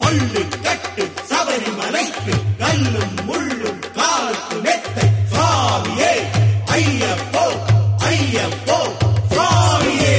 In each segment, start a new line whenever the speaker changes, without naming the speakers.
சொல்லு கட்டு சபரிமலைக்கு கல்லும் முள்ளும் காலுக்கு மெத்தை சுவாமியே ஐயப்போ ஐயப்போ சுவாமியே.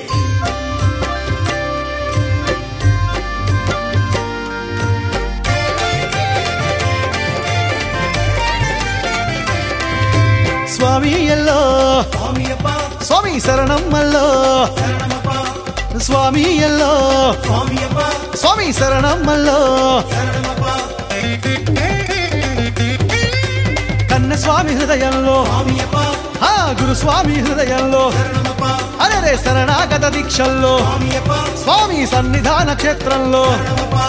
స్వామియల్లో
சுவாமியப்பா
స్వామి శరణమ్మల్లో
சரணமப்பா
స్వామియల్లో
சுவாமியப்பா
స్వామి శరణమ్మల్లో
சரணமப்பா
కన్న స్వామి హృదయంలో
சுவாமியப்பா
ఆ గురుస్వామి హృదయంలో
சரணமப்பா
అరే శరణాగత దీక్షల్లో
சுவாமியப்பா
స్వామి సన్నిధాన క్షేత్రంలో
சரணமப்பா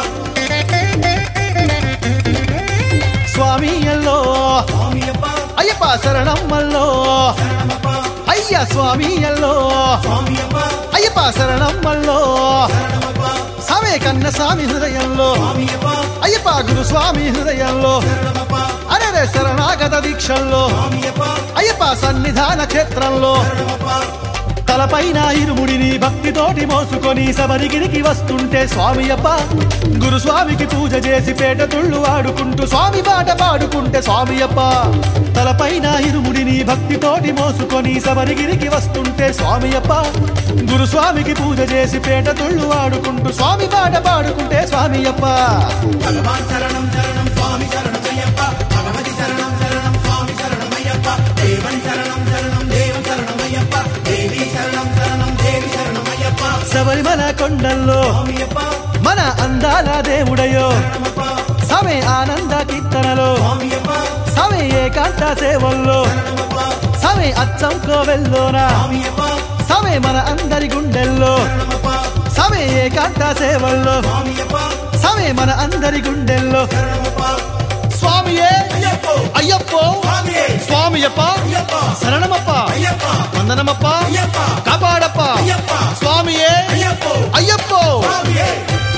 స్వామియల్లో
சுவாமியப்பா
అయ్యప్ప శరణమ్మల్లో
சரணமப்பா
అయ్య స్వామియల్లో
சுவாமியப்பா
అయ్యప్ప శరణమ్మల్లో
சரணமப்பா
సమే కన్న స్వామి హృదయంలో
சுவாமியப்பா
అయ్యప్ప గురుస్వామి హృదయంలో
சரணமப்பா
అరే శరణాగత దీక్షల్లో
சுவாமியப்பா
అయ్యప్ప సన్నిధాన క్షేత్రంలో
சரணமப்பா
తలపైన ఇరుముడిని భక్తితోటి మోసుకొని శబరిగిరికి వస్తుంటే స్వామియప్ప గురుస్వామికి పూజ చేసి పేట తుళ్ళు ఆడుకుంటూ స్వామి పాట పాడుకుంటే స్వామియప్ప తలపైన ఇరుముడిని భక్తితోటి మోసుకొని శబరిగిరికి వస్తుంటే స్వామియప్ప గురుస్వామికి పూజ చేసి పేట తుళ్ళు ఆడుకుంటూ స్వామి పాట పాడుకుంటే స్వామియప్ప.
భగవాన్ శరణం శరణం స్వామి శరణమయ్యప్ప భగవతి శరణం శరణం స్వామి శరణమయ్యప్ప దేవన్ శరణం శరణం దేవ శరణమయ్యప్ప దేవి శరణం శరణం దేవి శరణమయ్యప్ప
శబరిమల కొండల్లో
స్వామియప్ప
మన అందాల దేవుడయో
శరణమప్ప
సమే ఆనంద కీర్తనలో
స్వామియప్ప
సమే ఏకాంత సేవల్లో
శరణమప్ప
సమే అచ్చం కోవెల్లోన
స్వామియప్ప
సమే మన అందరి గుండెల్లో
శరణమప్ప
సమే ఏకాంత సేవల్లో
స్వామియప్ప
సమే మన అందరి గుండెల్లో
శరణమప్ప
స్వామియే
అయ్యప్ప
అయ్యప్పో
స్వామియే
స్వామియప్ప
అయ్యప్ప
శరణమప్ప
అయ్యప్ప
వందనమప్ప
అయ్యప్ప
కాపాడప్ప
అయ్యప్ప
స్వామియే
అయ్యప్ప
అయ్యప్పో.
స్వామియే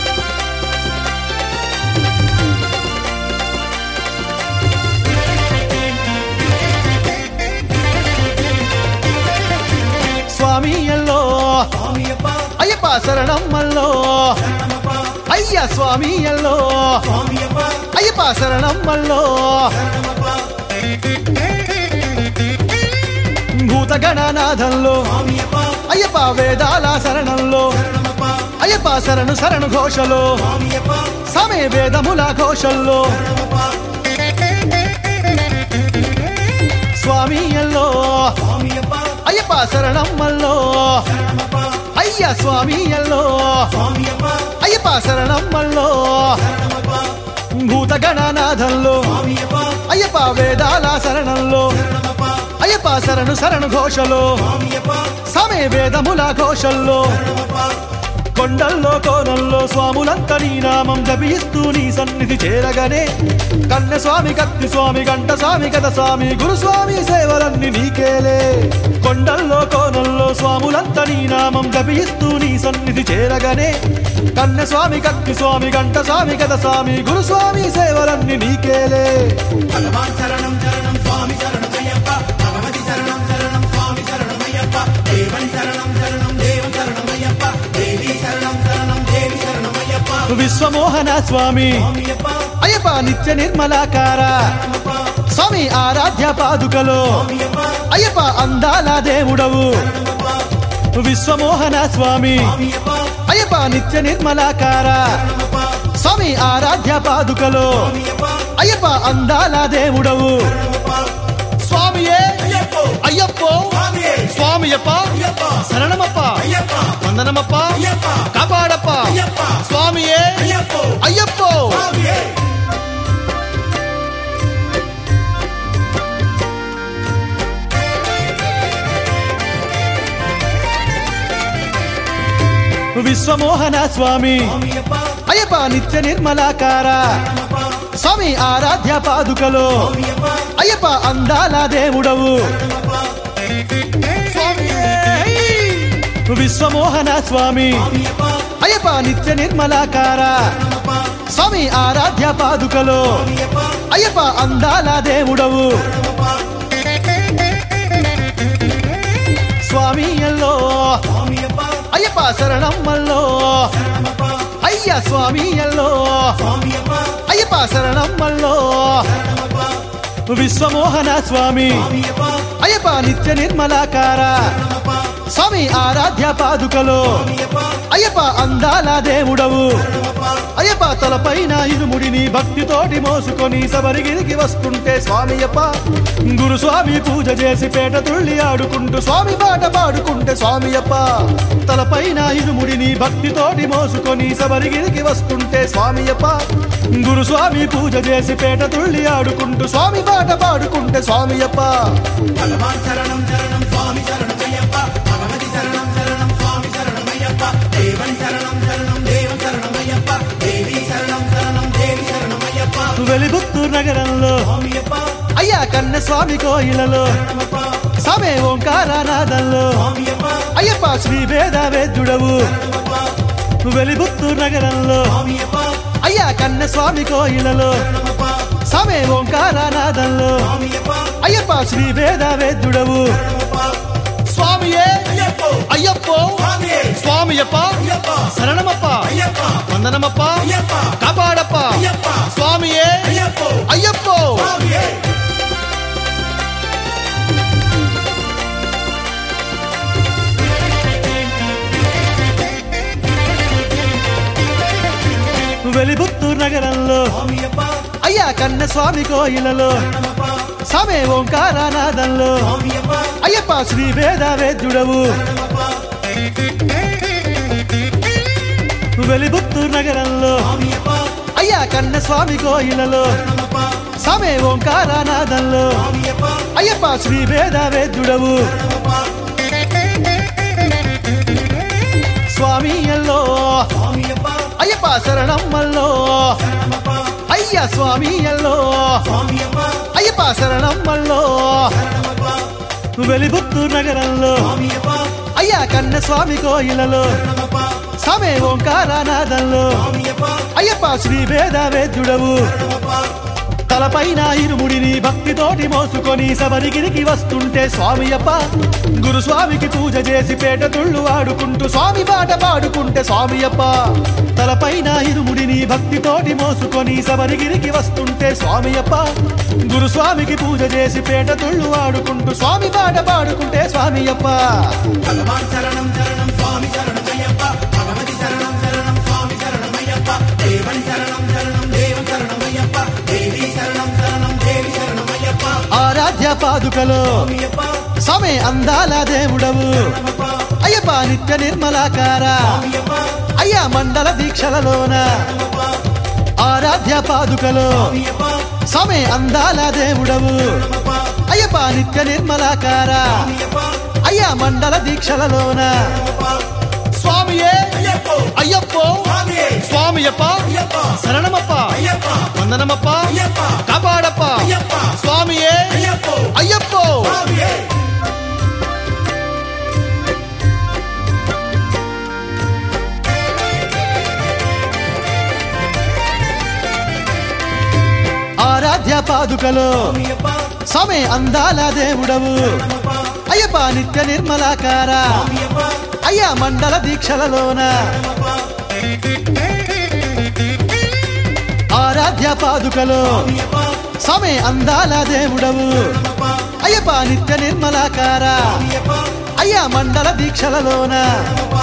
స్వామియల్లో
స్వామియప్ప
అయ్యప్ప శరణమ్మల్లో
శరణమప్ప
అయ్య స్వామియల్లో
స్వామియప్ప
అయ్యప్ప శరణమ్మల్లో
శరణమప్ప
భూతగణనాథంలో
స్వామియప్ప
అయ్యప్ప వేదాల శరణంలో
శరణమప్ప
అయ్యప్ప శరణు శరణు ఘోషలో
స్వామియప్ప
సమే వేదముల ఘోషల్లో
శరణమప్ప
స్వామియల్లో
స్వామియప్ప
అయ్యప్ప శరణమ్మల్లో
శరణమప్ప
అయ్య స్వామియల్లో
స్వామియప్ప
అయ్యప్ప శరణమ్మల్లో
శరణమప్ప
భూతగణనాథంలో
స్వామియప్ప
అయ్యప్ప వేదాల శరణంలో
శరణమప్ప
అయ్యప్ప శరణు శరణు ఘోషలో
స్వామియప్ప
సమే వేదముల ఘోషల్లో
శరణమప్ప
కొండల్లో కోనల్లో స్వాములంత నీ నామం జపిస్తూ నీ సన్నిధి చేరగనే కన్న స్వామి కత్తి స్వామి గంట స్వామి గద స్వామి గురుస్వామి సేవలన్నీ నీకేలే. కొండల్లో కోనల్లో స్వాములంత నీ నామం జపిస్తూ నీ సన్నిధి చేరగనే కన్న స్వామి కత్తి స్వామి గంట స్వామి గద స్వామి గురుస్వామి సేవలన్నీ నీకేలే.
భగవాన్ శరణం శరణం స్వామి శరణమయ్యప్ప భగవతి శరణం శరణం స్వామి శరణమయ్యప్ప దేవన్ శరణం శరణం దేవ శరణమయ్యప్ప దేవి శరణం శరణం దేవి శరణమయ్యప్ప
విశ్వమోహన స్వామి
స్వామియప్ప
అయ్యప్ప నిత్య నిర్మలాకార
శరణమప్ప
స్వామి ఆరాధ్య పాదుకలో
స్వామియప్ప
అయ్యప్ప అందాల దేవుడవు
శరణమప్ప
విశ్వమోహన స్వామి
స్వామియప్ప
అయ్యప్ప నిత్య నిర్మలాకార
శరణమప్ప
స్వామి ఆరాధ్య పాదుకలో
స్వామియప్ప
అయ్యప్ప అందాల దేవుడవు
శరణమప్ప
స్వామియే
అయ్యప్ప
అయ్యప్పో
స్వామియే
స్వామియప్ప
అయ్యప్ప
శరణమప్ప
అయ్యప్ప
వందనమప్ప
అయ్యప్ప
కాపాడప్ప
అయ్యప్ప
స్వామియే
అయ్యప్ప
అయ్యప్పో.
స్వామియే
విశ్వమోహన స్వామి
స్వామియప్ప
అయ్యప్ప నిత్య నిర్మలాకార
శరణమప్ప
స్వామి ఆరాధ్య పాదుకలో
స్వామియప్ప
అయ్యప్ప అందాల దేవుడవు
శరణమప్ప
విశ్వమోహన స్వామి
స్వామియప్ప
అయ్యప్ప నిత్య నిర్మలాకార
శరణమప్ప
స్వామి ఆరాధ్య పాదుకలో
స్వామియప్ప
అయ్యప్ప అందాల దేవుడవు
శరణమప్ప
స్వామియల్లో
స్వామియప్ప
అయ్యప్ప శరణమ్మల్లో
శరణమప్ప
అయ్యా స్వామి ఎల్లో
స్వామియప్ప
అయ్యప్ప శరణమ్మల్లో
శరణమప్ప
విశ్వమోహన స్వామి
స్వామియప్ప
అయ్యప్ప నిత్య నిర్మలాకార
శరణమప్ప
స్వామి ఆరాధ్య పాదుకలో
స్వామియప్ప
అయ్యప్ప అందాల దేవుడవు
శరణమప్ప
అయ్యప్ప తలపైన ఇరుముడిని భక్తితోటి మోసుకొని శబరిగిరికి వస్తుంటే స్వామియప్ప గురుస్వామి పూజ చేసి పేట తుళ్ళి ఆడుకుంటూ స్వామి పాట పాడుకుంటే స్వామియప్ప తలపైన ఇరుముడిని భక్తితోటి మోసుకొని శబరిగిరికి వస్తుంటే స్వామియప్ప గురుస్వామి పూజ చేసి పేట తుళ్ళి ఆడుకుంటూ స్వామి పాట పాడుకుంటే స్వామియప్ప
భగవాన్ శరణం శరణం స్వామి శరణమయ్యప్ప భగవతి శరణం శరణం స్వామి శరణమయ్యప్ప దేవన్ శరణం శరణం దేవ శరణమయ్యప్ప దేవి శరణం శరణం దేవి శరణమయ్యప్ప
వెలిబుత్తూరు నగరంలో
స్వామియప్ప
అయ్యా కన్న స్వామి కోయిలలో
శరణమప్ప
సమే ఓంకారనాదంలో
స్వామియప్ప
అయ్యప్ప శ్రీ వేదవేద్యుడవు
శరణమప్ప
వెలిబుత్తూరు నగరంలో
స్వామియప్ప
అయ్యా కన్న స్వామి కోయిలలో
శరణమప్ప
సమే ఓంకారనాదంలో
స్వామియప్ప
అయ్యప్ప శ్రీ వేదవేద్యుడవు
శరణమప్ప
స్వామియే
అయ్యప్ప
అయ్యప్పో
స్వామియే
స్వామియప్ప
అయ్యప్ప
శరణమప్ప
అయ్యప్ప
వందనమప్ప
అయ్యప్ప
కాపాడప్ప
అయ్యప్ప
స్వామియే
అయ్యప్ప
అయ్యప్పో
స్వామియే
వెలిబుత్తూరు నగరంలో
స్వామియప్ప
అయ్యా కన్న స్వామి కోయిలలో
శరణమప్ప
సమే ఓంకారనాదంలో
స్వామియప్ప
అయ్యప్ప శ్రీ వేదవేద్యుడవు
శరణమప్ప
వెలిబుత్తూరు నగరంలో
స్వామియప్ప
అయ్యా కన్న స్వామి కోయిలలో
శరణమప్ప
సమే ఓంకారనాదంలో
స్వామియప్ప
అయ్యప్ప శ్రీ వేదవేద్యుడవు
శరణమప్ప
స్వామి ఎల్లో
స్వామియప్ప
అయ్యప్ప శరణమ్మల్లో
శరణమప్ప
అయ్యా స్వామి ఎల్లో
స్వామియప్ప
అయ్యప్ప శరణమ్మల్లో
శరణమప్ప
వెలిబుత్తూరు నగరంలో
స్వామియప్ప
అయ్యా కన్న స్వామి కోయిలలో
శరణమప్ప
సమే ఓంకారనాదంలో
స్వామియప్ప
అయ్యప్ప శ్రీ వేదవేద్యుడవు
శరణమప్ప
తలపైన ఇరుముడిని భక్తితోటి మోసుకొని శబరిగిరికి వస్తుంటే స్వామియప్ప గురుస్వామికి పూజ చేసి పేట తుళ్ళు ఆడుకుంటూ స్వామి పాట పాడుకుంటే స్వామియప్ప తలపైన ఇరుముడిని భక్తితోటి మోసుకొని శబరిగిరికి వస్తుంటే స్వామియప్ప గురుస్వామికి పూజ చేసి పేట తుళ్ళు ఆడుకుంటూ స్వామి పాట పాడుకుంటే స్వామియప్ప
భగవాన్ శరణం శరణం స్వామి శరణమయ్యప్ప భగవతి శరణం శరణం స్వామి శరణమయ్యప్ప దేవన్ శరణం శరణం దేవ శరణమయ్యప్ప దేవి శరణం శరణం దేవి శరణమయ్యప్ప
ఆరాధ్య పాదుకలో
స్వామియప్ప
సమే అందాల దేవుడవు
శరణమప్ప
అయ్యప్ప నిత్య నిర్మలాకార
స్వామియప్ప
అయ్యా మండల దీక్షలలోన
శరణమప్ప
ఆరాధ్య పాదుకలో
స్వామియప్ప
సమే అందాల దేవుడవు
శరణమప్ప
అయ్యప్ప నిత్య నిర్మలాకార
స్వామియప్ప
అయ్యా మండల దీక్షలలోన
శరణమప్ప
స్వామియే
అయ్యప్ప
అయ్యప్పో
స్వామియే
స్వామియప్ప
అయ్యప్ప
శరణమప్ప
అయ్యప్ప
వందనమప్ప
అయ్యప్ప
కాపాడప్ప
అయ్యప్ప
స్వామియే
అయ్యప్ప
అయ్యప్పో
స్వామియే
ఆరాధ్య పాదుకలో
స్వామియప్ప
సమే అందాల దేవుడవు
శరణమప్ప
అయ్యప్ప నిత్య నిర్మలాకార
స్వామియప్ప
అయ్యా మండల దీక్షలలోన
శరణమప్ప
ఆరాధ్య పాదుకలో
స్వామియప్ప
సమే అందాల దేవుడవు
శరణమప్ప
అయ్యప్ప నిత్య నిర్మలాకార
స్వామియప్ప
అయ్యా మండల దీక్షలలోన
శరణమప్ప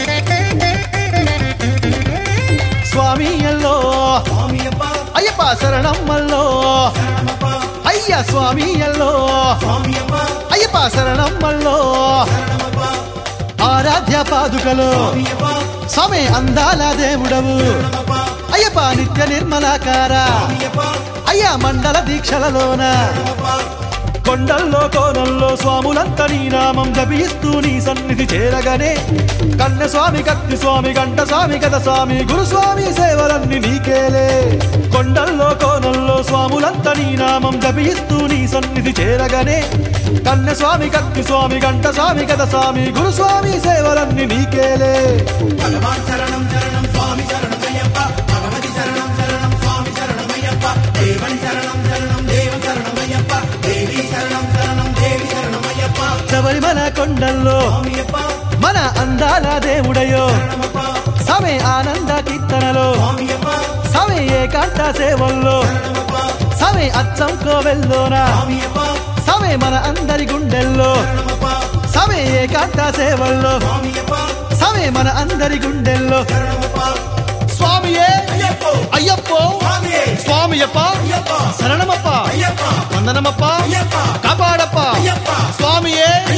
స్వామి ఎల్లో
స్వామియప్ప
అయ్యప్ప శరణమ్మల్లో
శరణమప్ప
అయ్యా స్వామి ఎల్లో
స్వామియప్ప
అయ్యప్ప శరణమ్మల్లో
శరణమప్ప
ఆరాధ్య పాదుకలో
స్వామియప్ప
సమే అందాల దేవుడవు
శరణమప్ప
అయ్యప్ప నిత్య నిర్మలాకార
స్వామియప్ప
అయ్యా మండల దీక్షలలోన
శరణమప్ప
కొండల్లో కోనల్లో స్వాములంత నీ నామం జపిస్తూ నీ సన్నిధి చేరగానే కన్న స్వామి కత్తి స్వామి గంట స్వామి గద స్వామి గురుస్వామి సేవలన్నీ నీకేలే కొండల్లో కోనల్లో స్వాములంత నీ నామం జపిస్తూ నీ సన్నిధి చేరగానే కన్న స్వామి కత్తి స్వామి గంట స్వామి గద స్వామి గురుస్వామి సేవలన్నీ నీకేలే
భగవాన్ శరణం శరణం స్వామి శరణమయ్యప్ప భగవతి శరణం శరణం స్వామి శరణమయ్యప్ప దేవన్ శరణం శరణం దేవ శరణమయ్యప్ప దేవి శరణం శరణం దేవి శరణమయ్యప్ప
శబరిమల కొండల్లో
స్వామియప్ప
మన అందాల దేవుడయో
శరణమప్ప
సమే ఆనంద కీర్తనలో
స్వామియప్ప
సమే ఏకాంత సేవల్లో
శరణమప్ప
సమే అచ్చం కోవెల్లోనా
స్వామియప్ప
సమే మన అందరి గుండెల్లో
శరణమప్ప
సమే ఏకాంత సేవల్లో
స్వామియప్ప
సమే మన అందరి గుండెల్లో
శరణమప్ప
స్వామియే
అయ్యప్పో
అయ్యప్పో
స్వామియే
స్వామియప్ప
అయ్యప్ప
శరణమప్ప
అయ్యప్ప
వందనమప్ప
అయ్యప్ప
కాపాడప్ప
అయ్యప్ప
స్వామియే